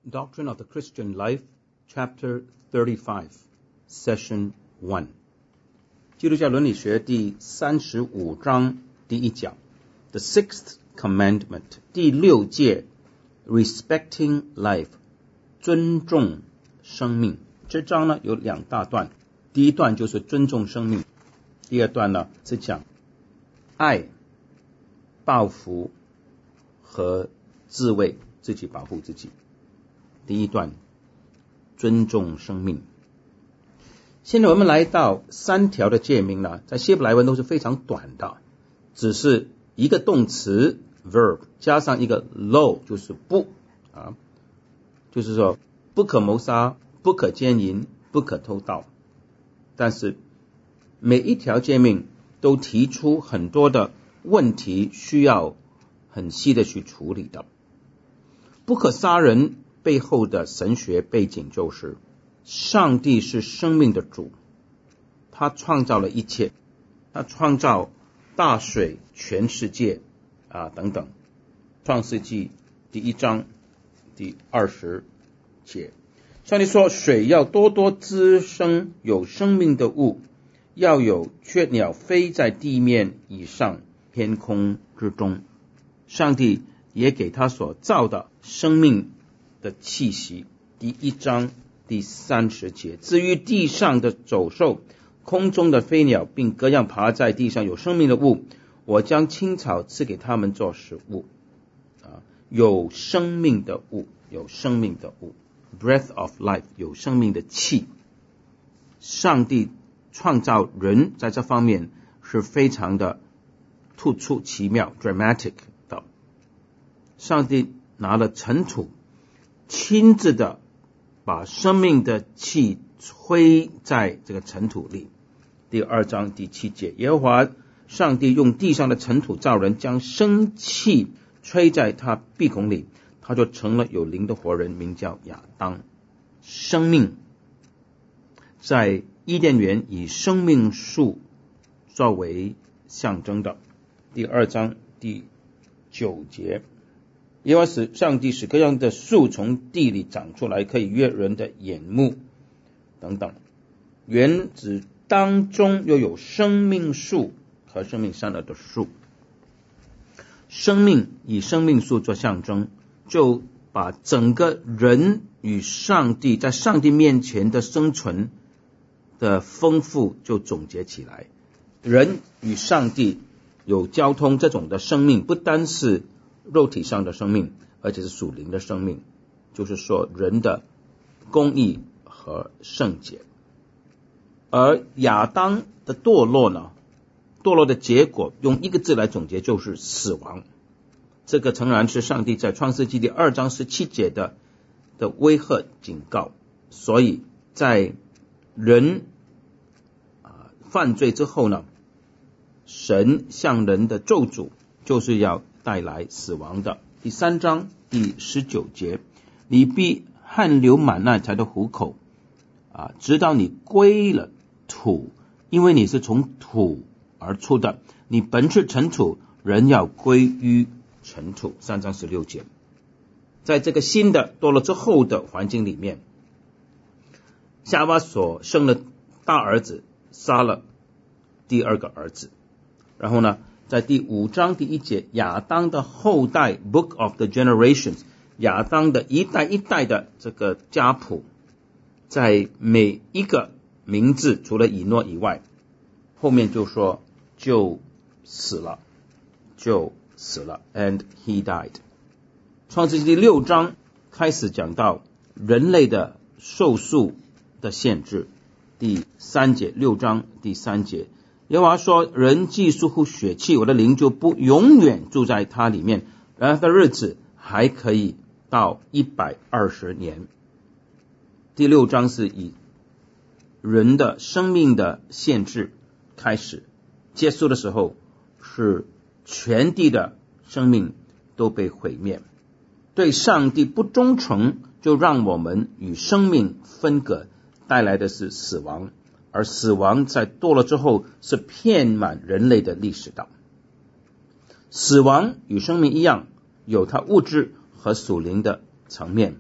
Doctrine of the Christian Life, Chapter 35, Session 1. 基督教伦理学第35章第一讲 The Sixth Commandment 第六诫 Respecting Life 尊重生命。这章呢有两大段，第一段就是尊重生命，第二段呢是讲爱、报复和自卫，自己保护自己。第一段尊重生命。现在我们来到三条的诫命呢，在希伯来文都是非常短的，只是一个动词 verb 加上一个 lo 就是不就是说不可谋杀，不可奸淫，不可偷盗。但是每一条诫命都提出很多的问题，需要很细的去处理的。不可杀人背后的神学背景就是上帝是生命的主，他创造了一切，他创造大水、全世界等等。创世纪第1章第20节，上帝说水要多多滋生有生命的物，要有雀鸟飞在地面以上天空之中。上帝也给他所造的生命的气息。第1章第30节，至于地上的走兽、空中的飞鸟，并各样爬在地上有生命的物，我将青草赐给他们做食物。有生命的物，有生命的物 breath of life， 有生命的气。上帝创造人在这方面是非常的突出奇妙 dramatic 的。上帝拿了尘土，亲自的把生命的气吹在这个尘土里。第2章第7节，耶和华上帝用地上的尘土造人，将生气吹在他鼻孔里，他就成了有灵的活人，名叫亚当。生命在伊甸园以生命树作为象征的。第2章第9节，耶和华上帝使各样的树从地里长出来，可以悦人的眼目等等。园子当中又有生命树和生命善恶的树。生命以生命树做象征，就把整个人与上帝在上帝面前的生存的丰富就总结起来。人与上帝有交通，这种的生命不单是肉体上的生命，而且是属灵的生命，就是说人的公义和圣洁。而亚当的堕落呢，堕落的结果用一个字来总结，就是死亡。这个诚然是上帝在创世纪第2章17节的威吓警告。所以在人犯罪之后呢，神向人的咒诅就是要带来死亡的。第3章第19节，你必汗流满面才得糊口直到你归了土，因为你是从土而出的，你本是尘土，人要归于尘土。3章16节，在这个新的堕落之后的环境里面，夏娃所生的大儿子杀了第2个儿子。然后呢，在第5章第1节，亚当的后代 Book of the Generations， 亚当的一代一代的这个家谱，在每一个名字除了以诺以外，后面就说就死了 and he died。 创世纪第6章开始讲到人类的寿数的限制。第3节，6章第3节，耶和华说，人既疏忽血气，我的灵就不永远住在他里面，然而他的日子还可以到120年。第6章是以人的生命的限制开始，结束的时候是全地的生命都被毁灭。对上帝不忠诚，就让我们与生命分隔，带来的是死亡。而死亡在堕落之后是遍满人类的历史的。死亡与生命一样，有它物质和属灵的层面。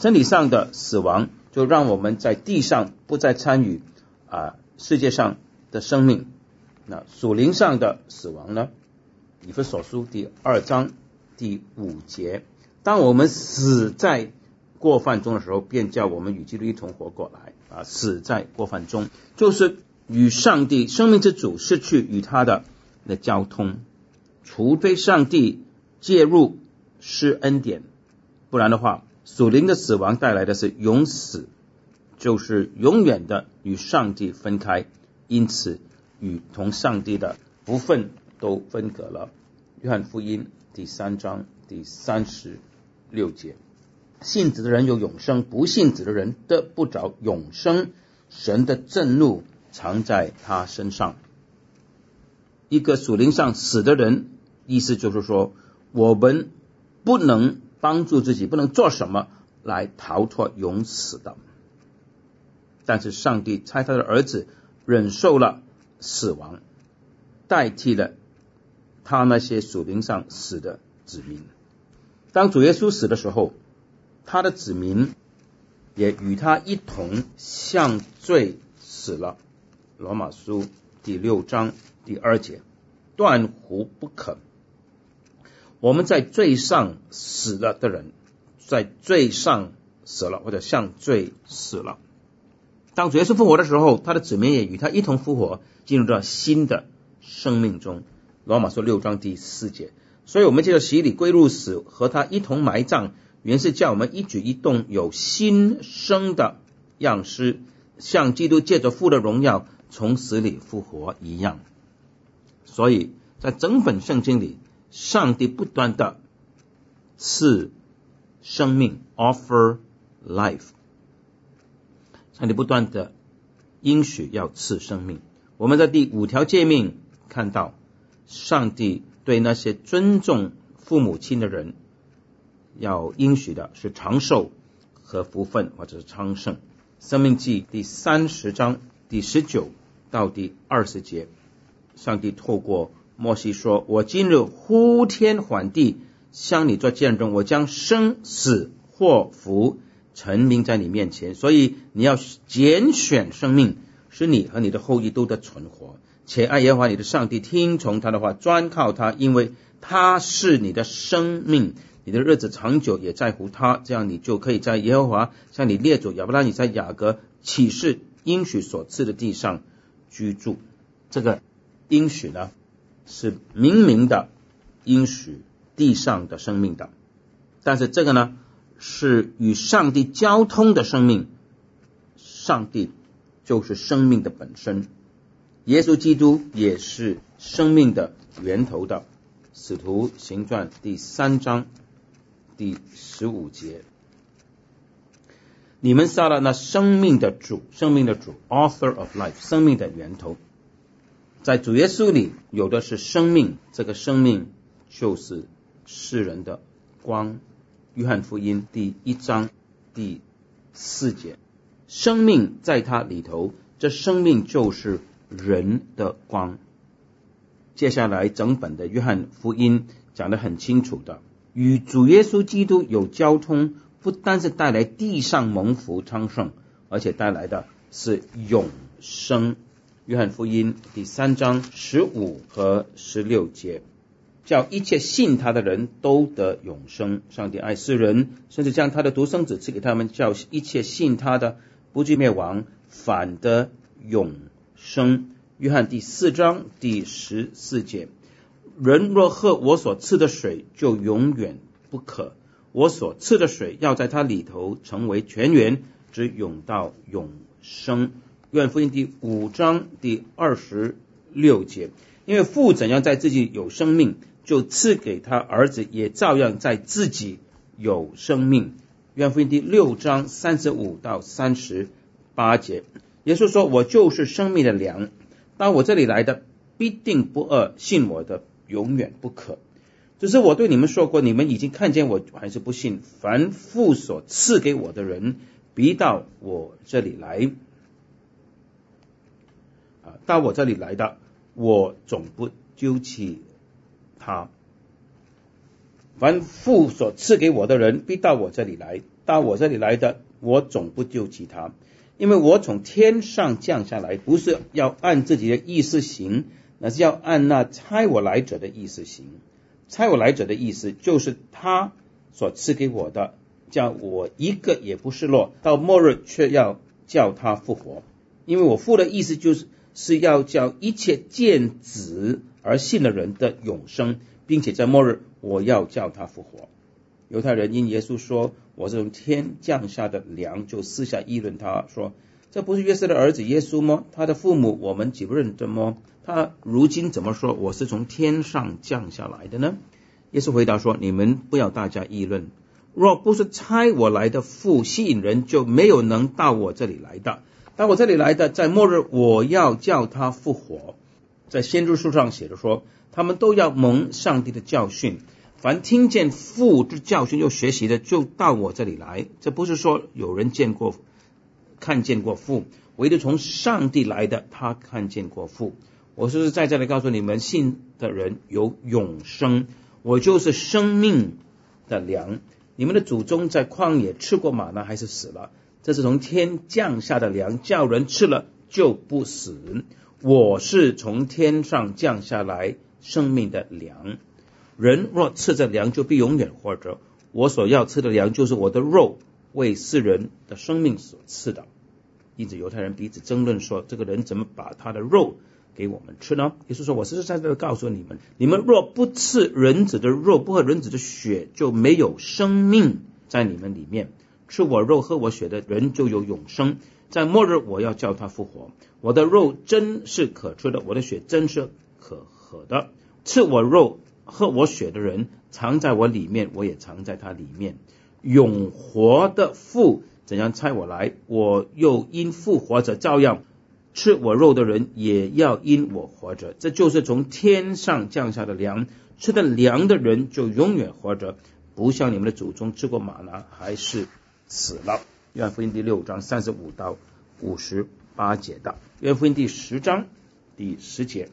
身体上的死亡就让我们在地上不再参与世界上的生命。那属灵上的死亡呢？以弗所书第2章第5节，当我们死在过犯中的时候，便叫我们与基督一同活过来。死在过犯中，就是与上帝生命之主失去与他的交通，除非上帝介入施恩典，不然的话，属灵的死亡带来的是永死，就是永远的与上帝分开，因此与同上帝的福分都分隔了。约翰福音第3章第36节，信子的人有永生，不信子的人得不着永生，神的震怒藏在他身上。一个属灵上死的人，意思就是说，我们不能帮助自己，不能做什么来逃脱永死的。但是上帝差他的儿子忍受了死亡，代替了他那些属灵上死的子民。当主耶稣死的时候，他的子民也与他一同向罪死了。罗马书第6章第2节，断乎不可。我们在罪上死了的人，在罪上死了，或者向罪死了。当主耶稣复活的时候，他的子民也与他一同复活，进入到新的生命中。罗马书6章第4节，所以我们借着洗礼归入死，和他一同埋葬，原是叫我们一举一动有新生的样式，像基督借着父的荣耀从死里复活一样。所以在整本圣经里，上帝不断的赐生命 offer life， 上帝不断的应许要赐生命。我们在第5条诫命看到，上帝对那些尊重父母亲的人要应许的是长寿和福分，或者是昌盛。申命记第30章第19到第20节，上帝透过摩西说，我今日呼天唤地向你做见证，我将生死祸福陈明在你面前，所以你要拣选生命，使你和你的后裔都得存活，且爱耶和华你的上帝，听从他的话，专靠他，因为他是你的生命，你的日子长久也在乎他，这样你就可以在耶和华向你列祖亚伯拉罕在雅各启示应许所赐的地上居住。这个应许呢，是明明的应许地上的生命的，但是这个呢，是与上帝交通的生命。上帝就是生命的本身，耶稣基督也是生命的源头的。使徒行传第3章第15节，你们杀了那生命的主 author of life， 生命的源头。在主耶稣里有的是生命，这个生命就是世人的光。约翰福音第1章第4节，生命在他里头，这生命就是人的光。接下来整本的约翰福音讲得很清楚的，与主耶稣基督有交通，不单是带来地上蒙福昌盛，而且带来的是永生。约翰福音第3章15和16节，叫一切信他的人都得永生。上帝爱世人，甚至将他的独生子赐给他们，叫一切信他的不至灭亡，反得永生。约翰第4章第14节，人若喝我所赐的水，就永远不渴，我所赐的水要在他里头成为泉源，直涌到永生。约翰福音第5章第26节，因为父怎样在自己有生命，就赐给他儿子也照样在自己有生命。约翰福音第6章35到38节，耶稣说，我就是生命的粮，到我这里来的必定不饿，信我的永远不渴。只是我对你们说过，你们已经看见我，还是不信。凡父所赐给我的人，必到我这里来，到我这里来的，我总不丢弃他。凡父所赐给我的人，必到我这里来， 到我这里来的，我总不救济他，因为我从天上降下来，不是要按自己的意思行，那是要按那差我来者的意思行。差我来者的意思就是他所赐给我的，叫我一个也不失落，到末日却要叫他复活。因为我父的意思就是要叫一切见子而信的人的永生，并且在末日我要叫他复活。犹太人因耶稣说我是从天降下的粮，就私下议论他说，这不是约瑟的儿子耶稣吗？他的父母我们岂不认得吗？他如今怎么说我是从天上降下来的呢？耶稣回答说，你们不要大家议论，若不是差我来的父吸引人，就没有能到我这里来的。到我这里来的，在末日我要叫他复活。在先知书上写着说，他们都要蒙上帝的教训，凡听见父之教训又学习的，就到我这里来。这不是说有人看见过父，唯独从上帝来的，他看见过父。我实实在在的告诉你们，信的人有永生，我就是生命的粮。你们的祖宗在旷野吃过玛纳，还是死了？这是从天降下的粮，叫人吃了就不死。我是从天上降下来生命的粮，人若吃着粮，就必永远活着。我所要吃的粮，就是我的肉，为世人的生命所赐的。因此犹太人彼此争论说，这个人怎么把他的肉给我们吃呢？耶稣说，我实实在在的告诉你们，你们若不吃人子的肉，不喝人子的血，就没有生命在你们里面。吃我肉喝我血的人就有永生，在末日我要叫他复活。我的肉真是可吃的，我的血真是可喝的。吃我肉喝我血的人藏在我里面，我也藏在他里面。永活的父怎样差我来，我又因父活着，照样吃我肉的人也要因我活着。这就是从天上降下的粮，吃的粮的人就永远活着，不像你们的祖宗吃过玛纳还是死了。约翰福音第6章35到58节的。约翰福音第10章第10节，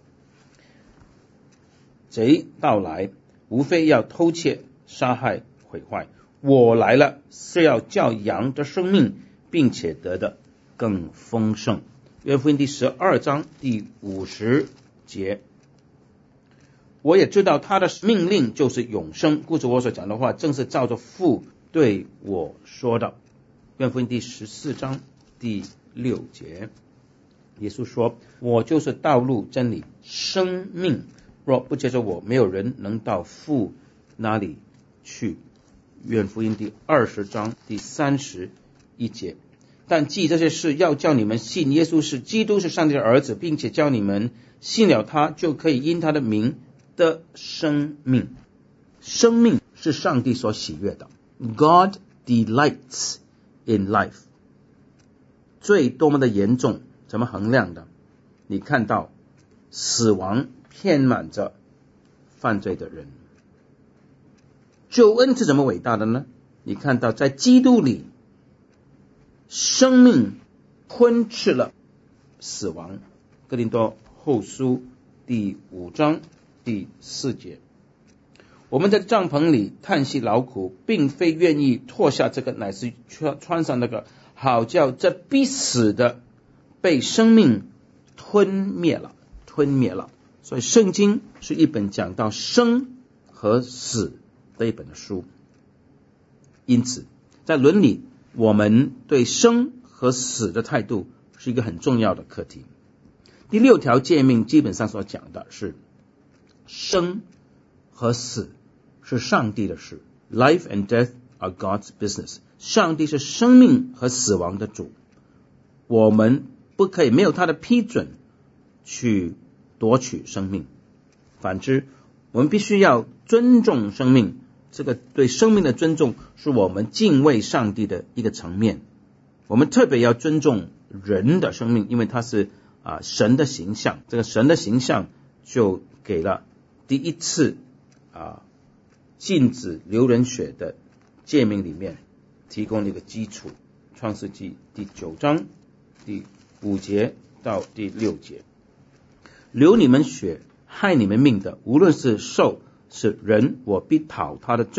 贼到来，无非要偷窃杀害毁坏，我来了是要叫羊的生命，并且得的更丰盛。约翰福音第12章第50节，我也知道他的命令就是永生，故此我所讲的话正是照着父对我说的。约翰福音第14章第6节，耶稣说，我就是道路真理生命，若不接受我，没有人能到父那里去。约翰福音第20章第31节，但记这些事，要叫你们信耶稣是基督，是上帝的儿子，并且叫你们信了他，就可以因他的名得生命。生命是上帝所喜悦的。 God delights in life。 罪多么的严重，怎么衡量的？你看到死亡遍满着犯罪的人。救恩是怎么伟大的呢？你看到在基督里，生命吞噬了死亡。哥林多后书第5章第4节，我们在帐篷里叹息劳苦，并非愿意脱下这个，乃是穿上那个，好叫这必死的被生命吞灭了。所以圣经是一本讲到生和死的一本的书。因此在伦理，我们对生和死的态度是一个很重要的课题。第6条诫命基本上所讲的是生和死是上帝的事， Life and death are God's business。 上帝是生命和死亡的主，我们不可以没有他的批准去夺取生命。反之，我们必须要尊重生命，这个对生命的尊重是我们敬畏上帝的一个层面。我们特别要尊重人的生命，因为他是神的形象，这个神的形象就给了第一次禁止流人血的诫命里面提供了一个基础。创世纪第9章第5节到第6节，流你们血害你们命的，无论是兽是人，我必讨他的罪，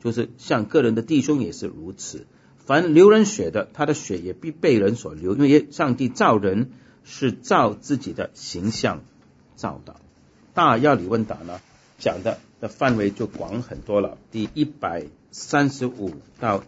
就是像个人的弟兄也是如此。凡流人血的，他的血也必被人所流，因为上帝造人是照自己的形象造的。大要理问答呢，讲的范围就广很多了。第135到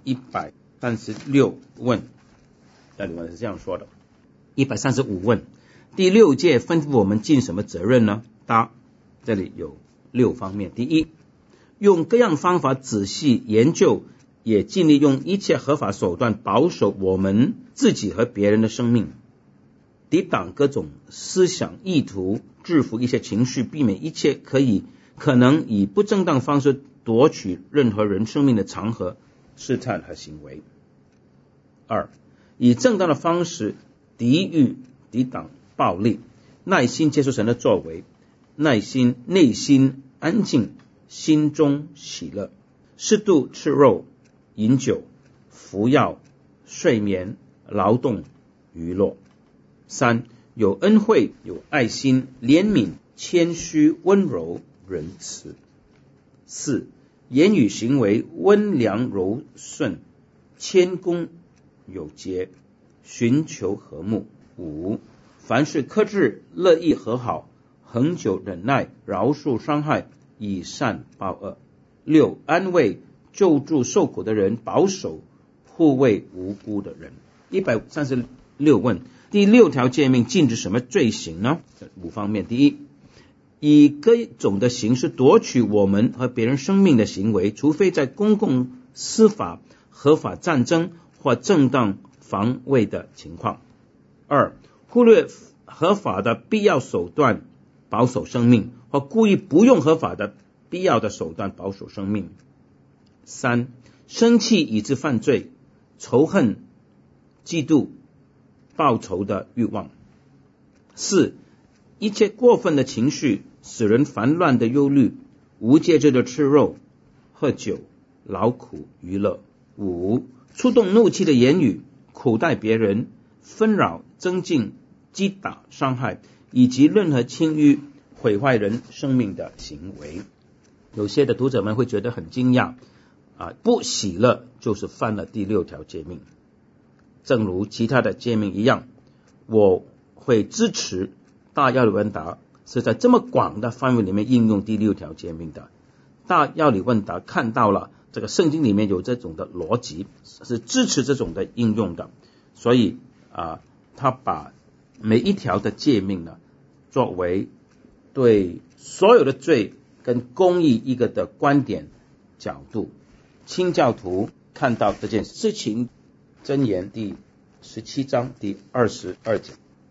136问，要理问是这样说的。135问，第6诫吩咐我们尽什么责任呢？答，这里有6方面。第一，用各样方法仔细研究，也尽力用一切合法手段保守我们自己和别人的生命，抵挡各种思想意图，制服一些情绪，避免一切可能以不正当方式夺取任何人生命的场合、试探和行为。2，以正当的方式抵挡暴力，耐心接受神的作为，内心安静，心中喜乐，适度吃肉、饮酒、服药、睡眠、劳动、娱乐。3，有恩惠，有爱心、怜悯、谦虚、温柔、仁慈。4，言语行为温良柔顺，谦恭有节，寻求和睦。5，凡事克制，乐意和好，恒久忍耐，饶恕伤害，以善报恶。6，安慰救助受苦的人，保守护卫无辜的人。136问，第6条诫命禁止什么罪行呢？5方面。第一，以各种的形式夺取我们和别人生命的行为，除非在公共司法、合法战争或正当防卫的情况。2，忽略合法的必要手段保守生命，或故意不用合法的必要的手段保守生命。3，生气以致犯罪，仇恨、嫉妒、报仇的欲望。4，一切过分的情绪，使人烦乱的忧虑，无节制的吃肉、喝酒、劳苦娱乐。5，触动怒气的言语，苦待别人，纷扰、增进、击打、伤害，以及任何轻于毁坏人生命的行为。有些的读者们会觉得很惊讶不喜乐就是犯了第6条诫命。正如其他的诫命一样，我会支持大要理问答是在这么广的范围里面应用第6条诫命的。大要理问答看到了这个圣经里面有这种的逻辑，是支持这种的应用的，所以他把每一条的诫命呢，作为对所有的罪跟公义一个的观点角度。清教徒看到这件事情，箴言第17章第22节，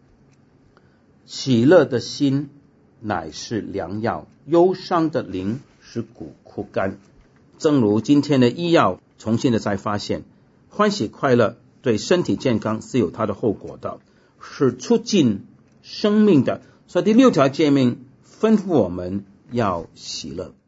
喜乐的心乃是良药，忧伤的灵使骨枯干。正如今天的医药重新的再发现，欢喜快乐对身体健康是有它的后果的，是促进生命的。所以第6条诫命吩咐我们要喜乐。